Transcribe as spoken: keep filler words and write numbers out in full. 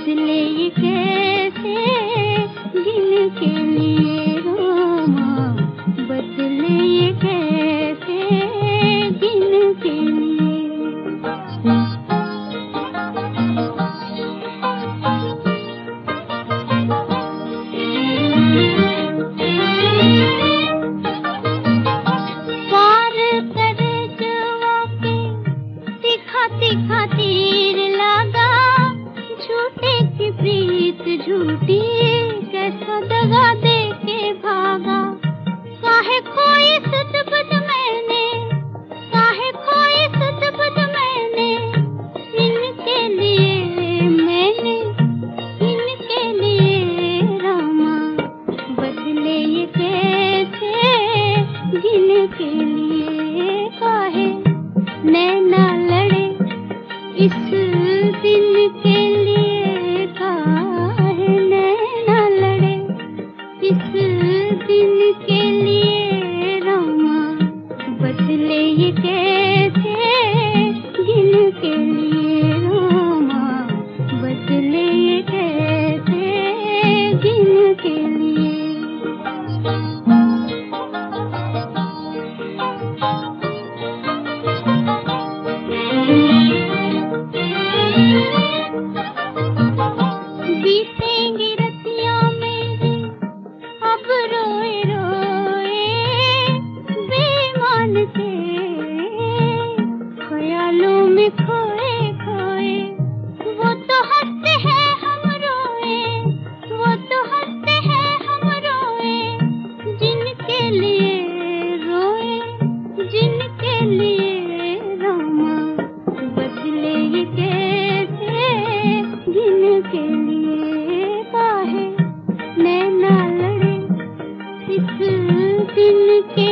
बदले ये कैसे गिन के लिए रामा, बदले ये कैसे गिन के लिए। पार करे जुआ के तीखा तीखा तीर लगा, झूठे की प्रीत झूठी कैसा दगा दे के भागा। काहे खोई सुध बुध मैंने, काहे खोई सुध बुध मैंने, इनके लिए मैंने, इनके लिए रामा, बदले ये कैसे गिन के लिए। काहे नैना लड़े इस दिन के लिए, काहे नैना लड़े इस दिन के लिए रामा, बदले ये कैसे गिन के लिए रामा, बदले ये कैसे गिन के लिए। बीतेंगी रतियां मेरी अब रोए रोए, बेईमान से ख्यालों में खोए खोए। वो तो हंसते हैं हम रोए, वो तो हंसते हैं हम रोए, जिनके लिए रोए, जिनके लिए रामा, बदले ये कैसे गिन के लिए। काहे नैना लड़े इस दिन के